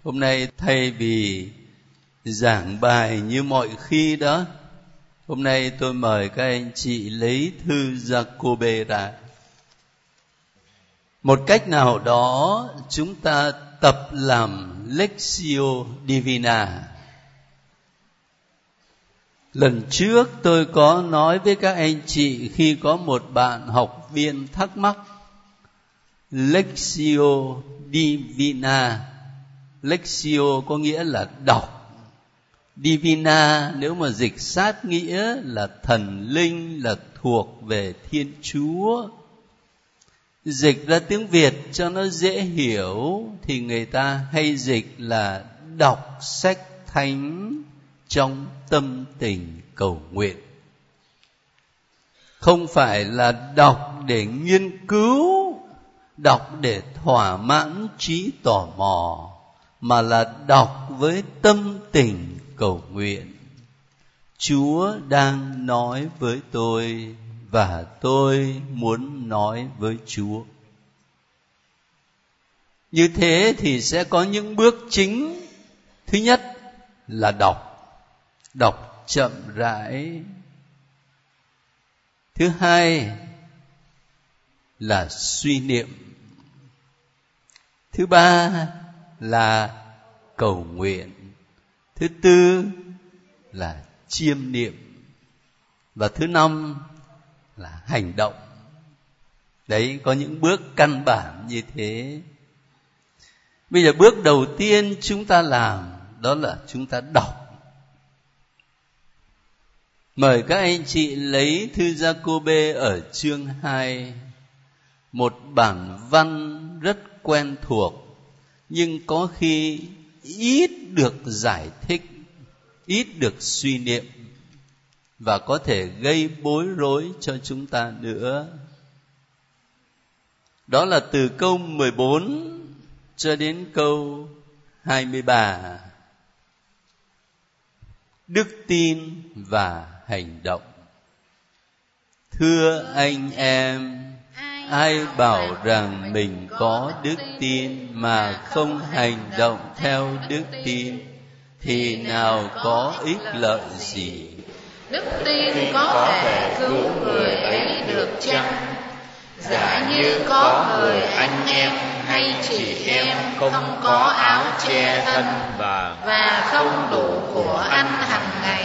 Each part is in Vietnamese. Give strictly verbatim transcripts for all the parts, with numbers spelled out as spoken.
Hôm nay thay vì giảng bài như mọi khi đó, hôm nay tôi mời các anh chị lấy thư Gia-cô-bê ra. Một cách nào đó chúng ta tập làm Lectio Divina. Lần trước tôi có nói với các anh chị khi có một bạn học viên thắc mắc Lectio Divina. Lectio có nghĩa là đọc. Divina nếu mà dịch sát nghĩa là thần linh, là thuộc về Thiên Chúa. Dịch ra tiếng Việt cho nó dễ hiểu thì người ta hay dịch là đọc sách thánh trong tâm tình cầu nguyện. Không phải là đọc để nghiên cứu, đọc để thỏa mãn trí tò mò, mà là đọc với tâm tình cầu nguyện. Chúa đang nói với tôi và tôi muốn nói với Chúa. Như thế thì sẽ có những bước chính. Thứ nhất là đọc, đọc chậm rãi. Thứ hai là suy niệm. Thứ ba là cầu nguyện. Thứ tư là chiêm niệm. Và thứ năm là hành động. Đấy, có những bước căn bản như thế. Bây giờ bước đầu tiên chúng ta làm đó là chúng ta đọc. Mời các anh chị lấy thư Gia-cô-bê ở chương hai, một bản văn rất quen thuộc, nhưng có khi ít được giải thích, ít được suy niệm, và có thể gây bối rối cho chúng ta nữa. Đó là từ câu mười bốn cho đến câu hai mươi ba. Đức tin và hành động. Thưa anh em, ai bảo rằng mình có đức tin mà không hành động theo đức tin thì nào có ích lợi gì? Đức tin có thể cứu người ấy được chăng? Giả như có người anh em hay chị em không có áo che thân và và không đủ của ăn hàng ngày,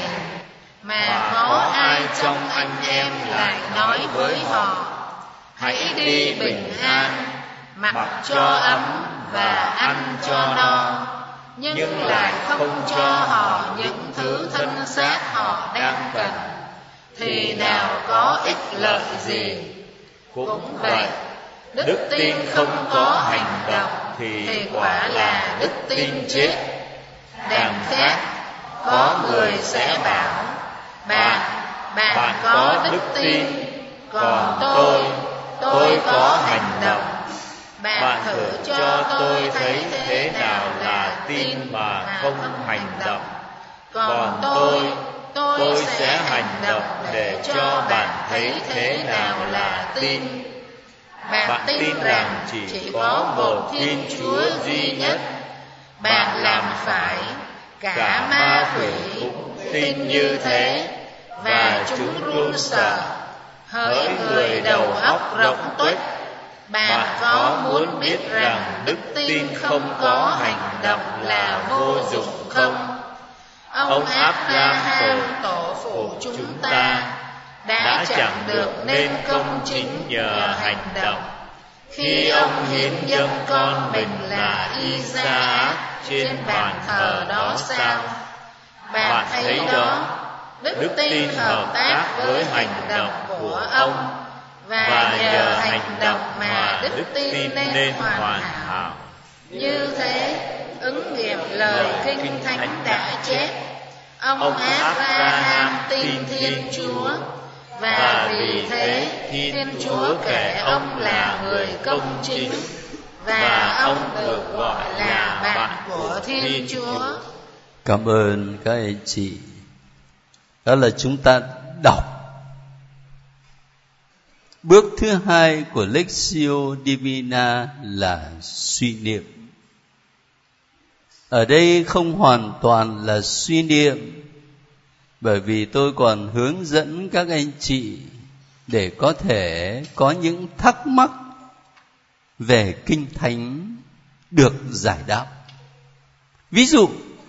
mà có ai trong anh em lại nói với họ: hãy đi bình an, mặc cho ấm và ăn cho no, nhưng lại không cho họ những thứ thân xác họ đang cần, thì nào có ích lợi gì? Cũng vậy, đức tin không có hành động thì quả là đức tin chết. Đằng khác, có người sẽ bảo: bạn, bạn có đức tin, còn tôi, tôi có hành động. Bạn thử cho tôi thấy thế nào là tin mà không hành động. Còn tôi, tôi sẽ hành động để cho bạn thấy thế nào là tin. Bạn tin rằng chỉ có một Thiên Chúa duy nhất. Bạn làm phải, cả ma quỷ cũng tin như thế, và chúng run sợ. Hỡi người đầu óc rỗng tuếch, bạn có muốn biết rằng đức tin không có hành động là vô dụng không? Ông Áp-ra-ham tổ phụ chúng ta đã chẳng được nên công chính nhờ hành động, khi ông hiến dâng con mình là I-sa-ác trên bàn thờ đó sao? Bạn thấy đó, đức tin hợp tác với hành động của ông, và nhờ hành động mà đức tin nên hoàn hảo. Như thế, ứng nghiệm lời Kinh Thánh đã chép: ông Áp-ra-ham tin Thiên Chúa, và vì thế Thiên Chúa kể ông là người công chính, và ông được gọi là bạn của Thiên Chúa. Cảm ơn các anh chị. Đó là chúng ta đọc. Bước thứ hai của Lectio Divina là suy niệm. Ở đây không hoàn toàn là suy niệm, bởi vì tôi còn hướng dẫn các anh chị để có thể có những thắc mắc về Kinh Thánh được giải đáp. Ví dụ,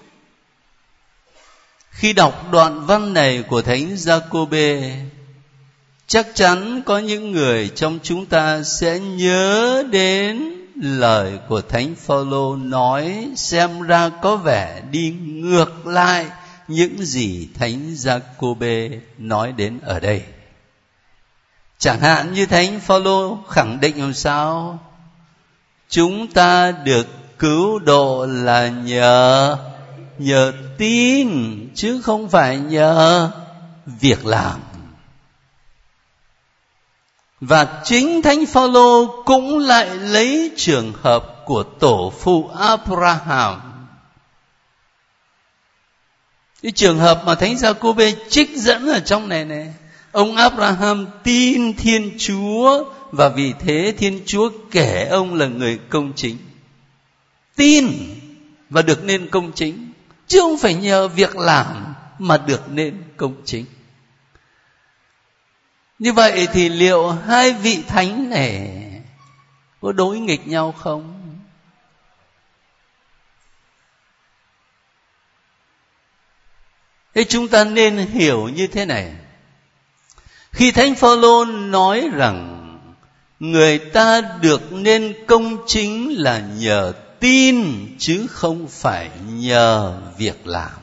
khi đọc đoạn văn này của Thánh Giacôbê, chắc chắn có những người trong chúng ta sẽ nhớ đến lời của Thánh Phaolô nói xem ra có vẻ đi ngược lại những gì Thánh Giacôbê nói đến ở đây. Chẳng hạn như Thánh Phaolô khẳng định làm sao? Chúng ta được cứu độ là nhờ nhờ tin, chứ không phải nhờ việc làm. Và chính Thánh Phaolô cũng lại lấy trường hợp của tổ phụ Abraham. Cái trường hợp mà Thánh Giacôbê trích dẫn ở trong này này, ông Abraham tin Thiên Chúa và vì thế Thiên Chúa kể ông là người công chính. Tin và được nên công chính, chứ không phải nhờ việc làm mà được nên công chính. Như vậy thì liệu hai vị thánh này có đối nghịch nhau không? Thế chúng ta nên hiểu như thế này. Khi Thánh Phaolô nói rằng người ta được nên công chính là nhờ tin chứ không phải nhờ việc làm,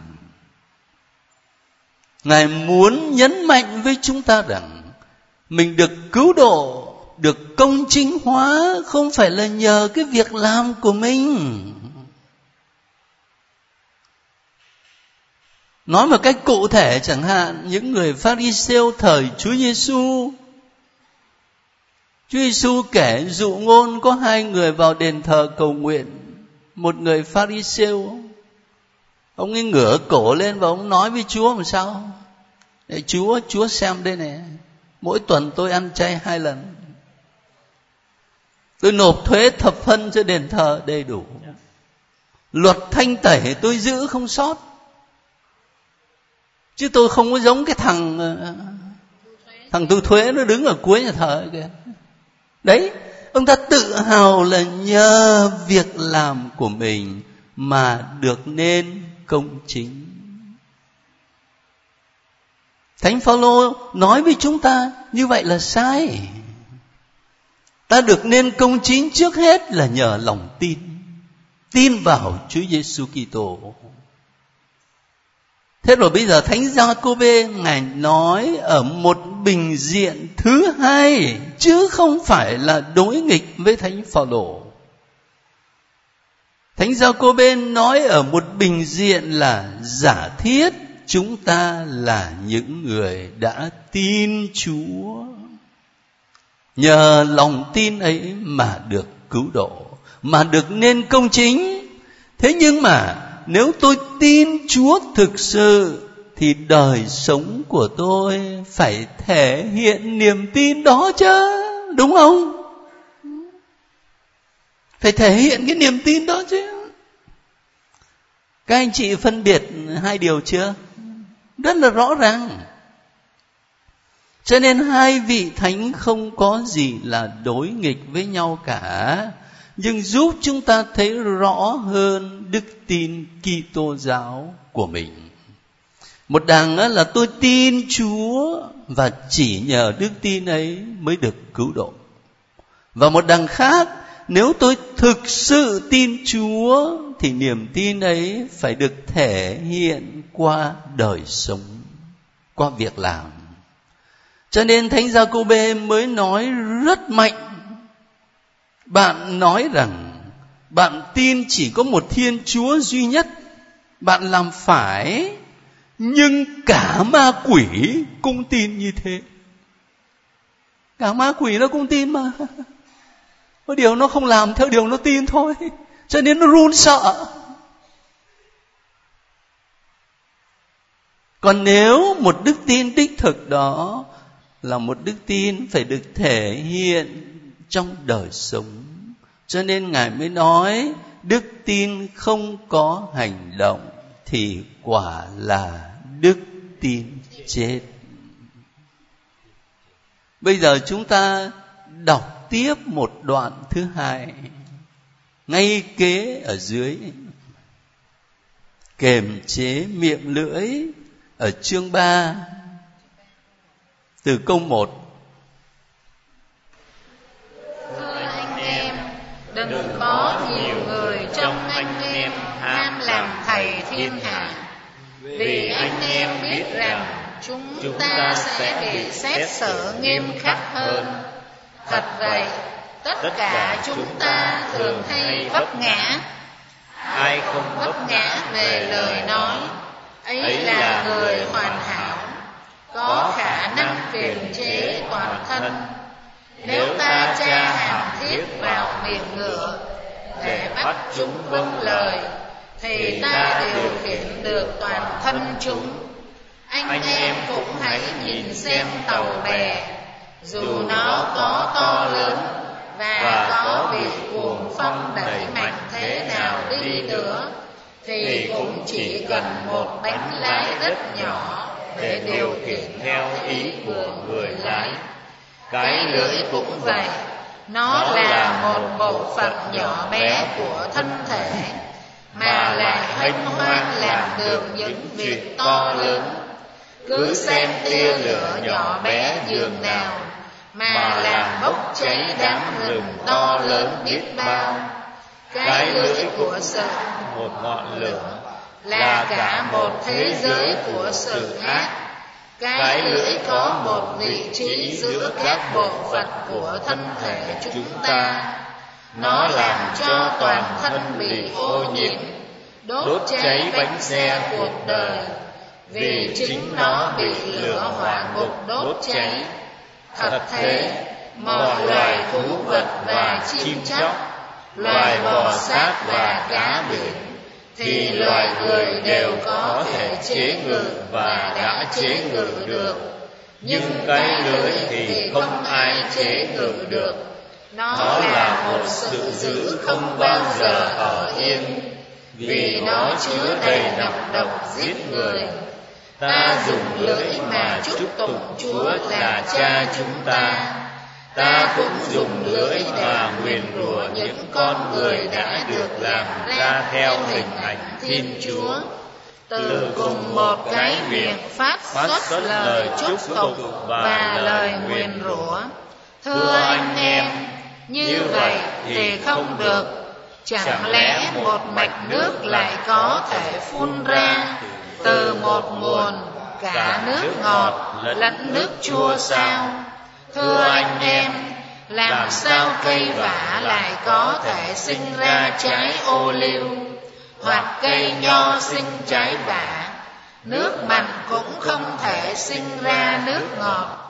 Ngài muốn nhấn mạnh với chúng ta rằng mình được cứu độ, được công chính hóa không phải là nhờ cái việc làm của mình. Nói một cách cụ thể, chẳng hạn những người Pha-ri-sêu thời Chúa Giêsu, Chúa Giêsu kể dụ ngôn có hai người vào đền thờ cầu nguyện. Một người Pha-ri-sêu, ông ấy ngửa cổ lên và ông nói với Chúa làm sao? Để Chúa, Chúa xem đây này, mỗi tuần tôi ăn chay hai lần, tôi nộp thuế thập phân cho đền thờ đầy đủ, luật thanh tẩy tôi giữ không sót, chứ tôi không có giống cái thằng thằng thu thuế nó đứng ở cuối nhà thờ kìa. Đấy, ông ta tự hào là nhờ việc làm của mình mà được nên công chính. Thánh Phaolô nói với chúng ta như vậy là sai. Ta được nên công chính trước hết là nhờ lòng tin, tin vào Chúa Giêsu Kitô. Thế rồi bây giờ Thánh Giacôbê Ngài nói ở một bình diện thứ hai, chứ không phải là đối nghịch với Thánh Phaolô. Thánh Giacôbê nói ở một bình diện là giả thiết chúng ta là những người đã tin Chúa, nhờ lòng tin ấy mà được cứu độ, mà được nên công chính. Thế nhưng mà nếu tôi tin Chúa thực sự thì đời sống của tôi phải thể hiện niềm tin đó chứ, đúng không? Phải thể hiện cái niềm tin đó chứ. Các anh chị phân biệt hai điều chưa? Rất là rõ ràng. Cho nên hai vị thánh không có gì là đối nghịch với nhau cả, nhưng giúp chúng ta thấy rõ hơn đức tin Kitô giáo của mình. Một đằng là tôi tin Chúa và chỉ nhờ đức tin ấy mới được cứu độ. Và một đằng khác, nếu tôi thực sự tin Chúa thì niềm tin ấy phải được thể hiện qua đời sống, qua việc làm. Cho nên Thánh Giacôbê mới nói rất mạnh. Bạn nói rằng bạn tin chỉ có một Thiên Chúa duy nhất, bạn làm phải, nhưng cả ma quỷ cũng tin như thế. Cả ma quỷ nó cũng tin mà. Có điều nó không làm theo điều nó tin thôi, cho nên nó run sợ. Còn nếu một đức tin đích thực đó là một đức tin phải được thể hiện trong đời sống, cho nên Ngài mới nói đức tin không có hành động thì quả là đức tin chết. Bây giờ chúng ta đọc tiếp một đoạn thứ hai, ngay kế ở dưới. Kiềm chế miệng lưỡi ở chương ba, từ câu một. Thưa anh em, đừng có nhiều người trong anh em ham làm thầy thiên hạ, vì anh em biết rằng chúng ta sẽ bị xét xử nghiêm khắc hơn. Thật vậy, tất cả chúng ta thường hay vấp ngã. Ai không vấp ngã về lời nói, ấy là người hoàn hảo, có khả năng kiềm chế toàn thân. Nếu ta tra hàm thiết vào miệng ngựa để bắt chúng vâng lời, thì ta điều khiển được toàn thân chúng. Anh em cũng hãy nhìn xem tàu bè, dù nó có to lớn và có bị cuồng phong đẩy mạnh thế nào đi nữa, thì cũng chỉ cần một bánh lái rất nhỏ để điều khiển theo ý của người lái. Cái lưỡi cũng vậy, nó là một bộ phận nhỏ bé của thân thể, mà lại hân hoan làm được những việc to lớn. Cứ xem tia lửa nhỏ bé dường nào mà làm bốc cháy đám rừng to lớn biết bao. Cái lưỡi của sự, một ngọn lửa, là cả một thế giới của sự ác. Cái lưỡi có một vị trí giữa các bộ phận của thân thể chúng ta. Nó làm cho toàn thân bị ô nhiễm, đốt cháy bánh xe cuộc đời, vì chính nó bị lửa hỏa ngục đốt cháy. Thật thế, mọi loài thú vật và chim chóc, loài bò sát và cá biển, thì loài người đều có thể chế ngự và đã chế ngự được. Nhưng cái lưỡi thì không ai chế ngự được. Nó là một sự dữ không bao giờ ở yên, vì nó chứa đầy nọc độc giết người. Ta dùng lưỡi mà chúc tụng Chúa là Cha chúng ta. Ta cũng dùng lưỡi mà nguyền rủa những con người đã được làm ra theo hình ảnh Thiên Chúa. Từ cùng một cái miệng phát xuất lời chúc tụng và lời nguyền rủa. Thưa anh em, như vậy thì không được. Chẳng lẽ một mạch nước lại có thể phun ra từ một nguồn cả nước ngọt lẫn nước chua sao? Thưa anh em, làm sao cây vả lại có thể sinh ra trái ô liu, hoặc cây nho sinh trái vả? Nước mặn cũng không thể sinh ra nước ngọt.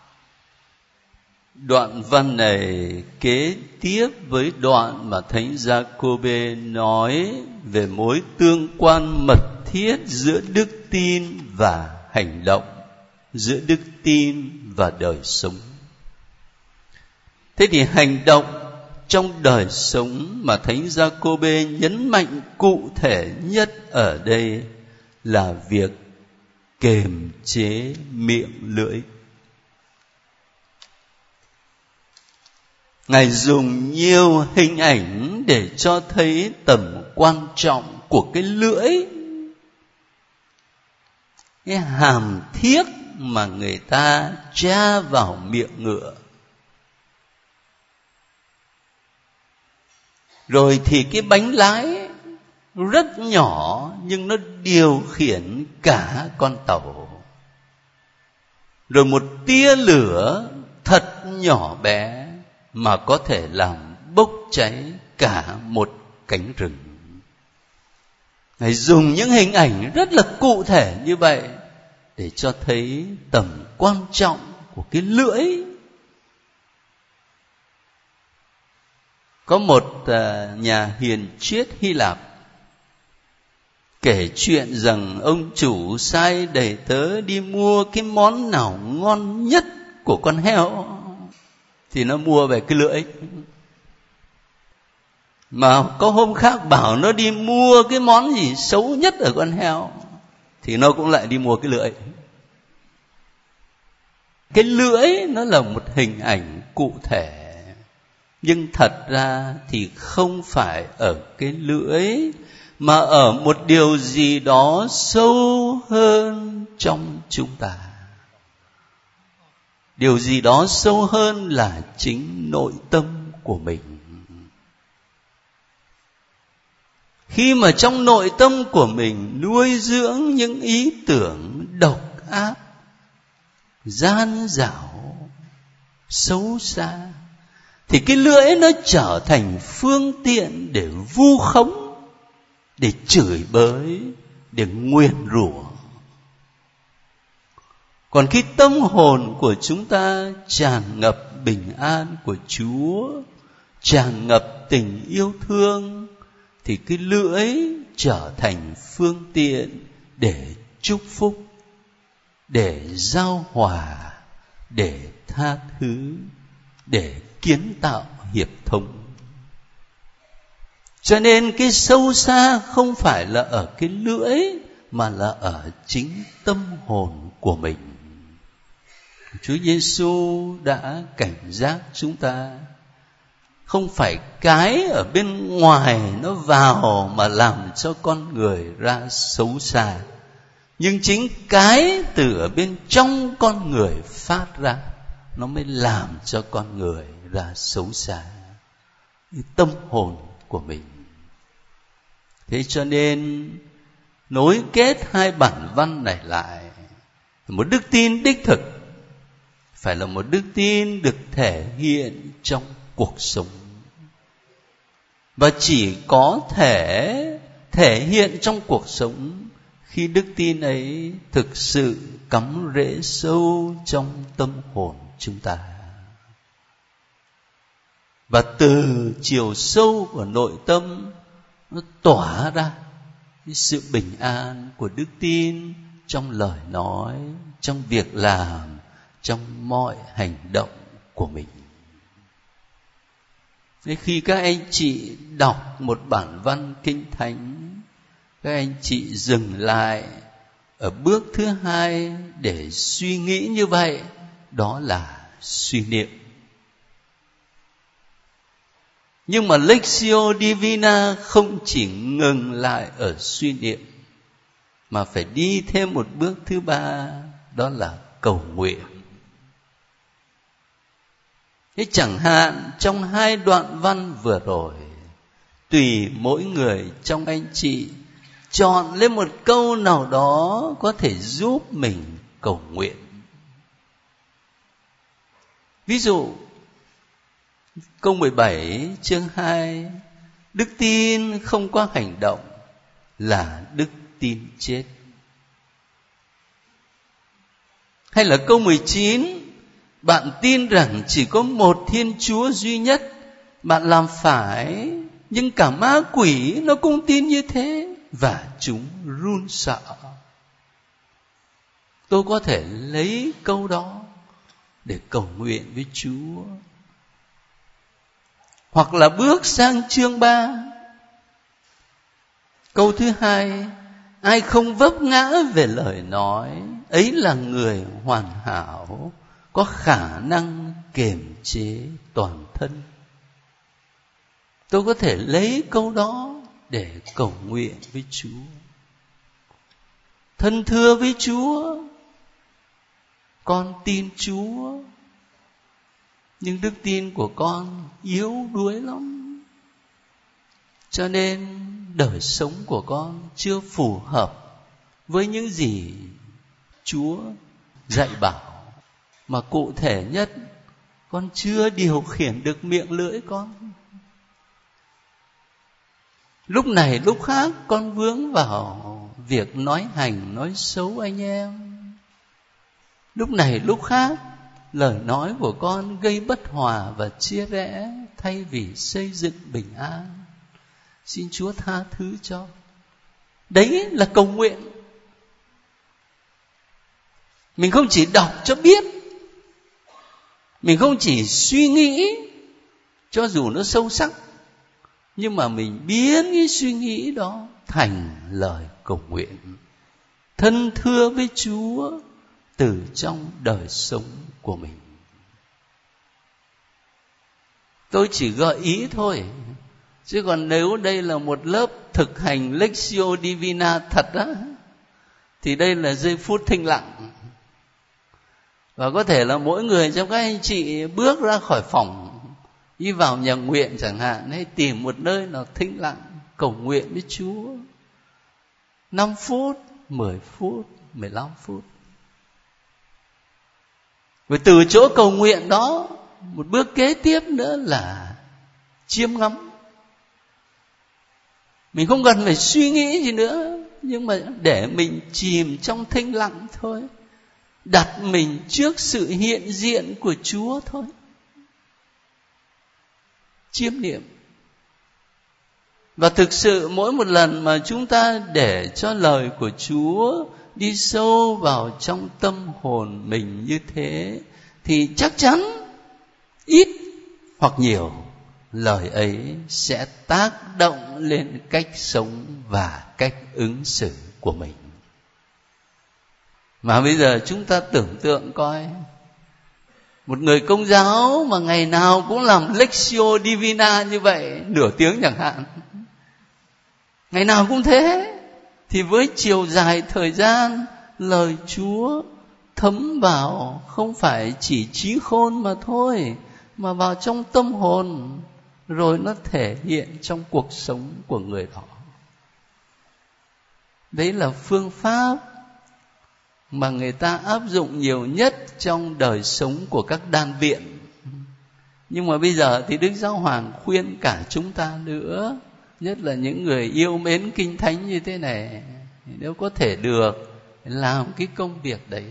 Đoạn văn này kế tiếp với đoạn mà Thánh Gia-cô-bê nói về mối tương quan mật thiết giữa đức tin và hành động, giữa đức tin và đời sống. Thế thì hành động trong đời sống mà Thánh Gia-cô-bê nhấn mạnh cụ thể nhất ở đây là việc kiềm chế miệng lưỡi. Ngài dùng nhiều hình ảnh để cho thấy tầm quan trọng của cái lưỡi, cái hàm thiết mà người ta tra vào miệng ngựa. Rồi thì cái bánh lái rất nhỏ nhưng nó điều khiển cả con tàu. Rồi một tia lửa thật nhỏ bé mà có thể làm bốc cháy cả một cánh rừng. Ngài dùng những hình ảnh rất là cụ thể như vậy để cho thấy tầm quan trọng của cái lưỡi. Có một nhà hiền triết Hy Lạp kể chuyện rằng ông chủ sai đầy tớ đi mua cái món nào ngon nhất của con heo thì nó mua về cái lưỡi. mà có hôm khác bảo nó đi mua cái món gì xấu nhất ở con heo, thì nó cũng lại đi mua cái lưỡi. Cái lưỡi nó là một hình ảnh cụ thể, nhưng thật ra thì không phải ở cái lưỡi, mà ở một điều gì đó sâu hơn trong chúng ta. Điều gì đó sâu hơn là chính nội tâm của mình. Khi mà trong nội tâm của mình nuôi dưỡng những ý tưởng độc ác, gian dảo, xấu xa, thì cái lưỡi nó trở thành phương tiện để vu khống, để chửi bới, để nguyền rủa. Còn khi tâm hồn của chúng ta tràn ngập bình an của Chúa, tràn ngập tình yêu thương, thì cái lưỡi trở thành phương tiện để chúc phúc, để giao hòa, để tha thứ, để kiến tạo hiệp thông. Cho nên cái sâu xa không phải là ở cái lưỡi, mà là ở chính tâm hồn của mình. Chúa Giêsu đã cảnh giác chúng ta, không phải cái ở bên ngoài nó vào mà làm cho con người ra xấu xa, nhưng chính cái từ ở bên trong con người phát ra, nó mới làm cho con người ra xấu xa, tâm hồn của mình. Thế cho nên nối kết hai bản văn này lại, một đức tin đích thực phải là một đức tin được thể hiện trong cuộc sống, và chỉ có thể thể hiện trong cuộc sống khi đức tin ấy thực sự cắm rễ sâu trong tâm hồn chúng ta. Và từ chiều sâu của nội tâm nó tỏa ra cái sự bình an của đức tin trong lời nói, trong việc làm, trong mọi hành động của mình. Nên khi các anh chị đọc một bản văn kinh thánh, các anh chị dừng lại ở bước thứ hai để suy nghĩ như vậy, đó là suy niệm. Nhưng mà Lectio Divina không chỉ ngừng lại ở suy niệm, mà phải đi thêm một bước thứ ba, đó là cầu nguyện. Thế chẳng hạn trong hai đoạn văn vừa rồi, tùy mỗi người trong anh chị chọn lên một câu nào đó có thể giúp mình cầu nguyện. Ví dụ câu mười bảy chương hai, đức tin không có hành động là đức tin chết. Hay là câu mười chín, bạn tin rằng chỉ có một Thiên Chúa duy nhất, bạn làm phải, nhưng cả ma quỷ nó cũng tin như thế và chúng run sợ. Tôi có thể lấy câu đó để cầu nguyện với Chúa. Hoặc là bước sang chương ba, câu thứ hai, ai không vấp ngã về lời nói, ấy là người hoàn hảo, có khả năng kiềm chế toàn thân. Tôi có thể lấy câu đó để cầu nguyện với Chúa. Thân thưa với Chúa, con tin Chúa, nhưng đức tin của con yếu đuối lắm, cho nên đời sống của con chưa phù hợp với những gì Chúa dạy bảo. Mà cụ thể nhất, con chưa điều khiển được miệng lưỡi con. Lúc này lúc khác con vướng vào việc nói hành, nói xấu anh em. Lúc này lúc khác, lời nói của con gây bất hòa và chia rẽ thay vì xây dựng bình an. Xin Chúa tha thứ cho. Đấy là cầu nguyện. Mình không chỉ đọc cho biết, mình không chỉ suy nghĩ cho dù nó sâu sắc, Nhưng mà mình biến cái suy nghĩ đó thành lời cầu nguyện, thân thưa với Chúa từ trong đời sống của mình. Tôi chỉ gợi ý thôi, chứ còn nếu đây là một lớp thực hành Lectio Divina thật á, thì đây là giây phút thinh lặng. Và có thể là mỗi người trong các anh chị bước ra khỏi phòng, đi vào nhà nguyện chẳng hạn, hay tìm một nơi nào thinh lặng, cầu nguyện với Chúa năm phút, mười phút, mười lăm phút. Và từ chỗ cầu nguyện đó, một bước kế tiếp nữa là chiêm ngắm. Mình không cần phải suy nghĩ gì nữa, nhưng mà để mình chìm trong thinh lặng thôi, đặt mình trước sự hiện diện của Chúa thôi. Chiêm niệm. Và thực sự mỗi một lần mà chúng ta để cho lời của Chúa đi sâu vào trong tâm hồn mình như thế, thì chắc chắn ít hoặc nhiều, lời ấy sẽ tác động lên cách sống và cách ứng xử của mình. Mà bây giờ chúng ta tưởng tượng coi, một người Công giáo mà ngày nào cũng làm Lectio Divina như vậy, nửa tiếng chẳng hạn, ngày nào cũng thế, thì với chiều dài thời gian, lời Chúa thấm vào không phải chỉ trí khôn mà thôi, mà vào trong tâm hồn, rồi nó thể hiện trong cuộc sống của người đó. Đấy là phương pháp mà người ta áp dụng nhiều nhất trong đời sống của các đan viện. Nhưng mà bây giờ thì Đức Giáo Hoàng khuyên cả chúng ta nữa, nhất là những người yêu mến Kinh Thánh như thế này, nếu có thể được, làm cái công việc đấy.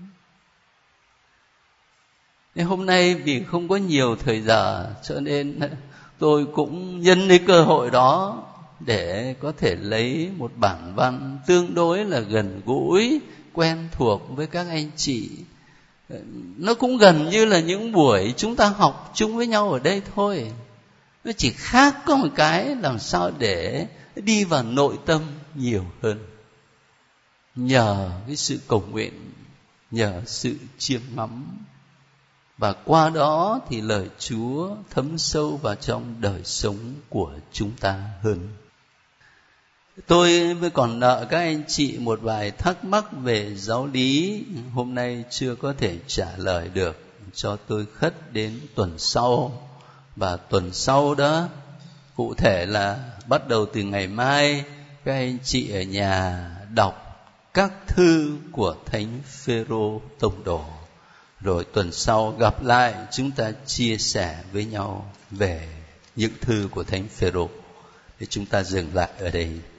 Nên hôm nay vì không có nhiều thời giờ, cho nên tôi cũng nhân cái cơ hội đó để có thể lấy một bản văn tương đối là gần gũi, quen thuộc với các anh chị. Nó cũng gần như là những buổi chúng ta học chung với nhau ở đây thôi. Nó chỉ khác có một cái, làm sao để đi vào nội tâm nhiều hơn, nhờ cái sự cầu nguyện, nhờ sự chiêm ngắm. Và qua đó thì lời Chúa thấm sâu vào trong đời sống của chúng ta hơn. Tôi mới còn nợ các anh chị một vài thắc mắc về giáo lý, hôm nay chưa có thể trả lời được, cho tôi khất đến tuần sau. Và tuần sau đó, cụ thể là bắt đầu từ ngày mai, các anh chị ở nhà đọc các thư của Thánh Phêrô Tông Đồ. Rồi tuần sau gặp lại, chúng ta chia sẻ với nhau về những thư của Thánh Phêrô. Để chúng ta dừng lại ở đây.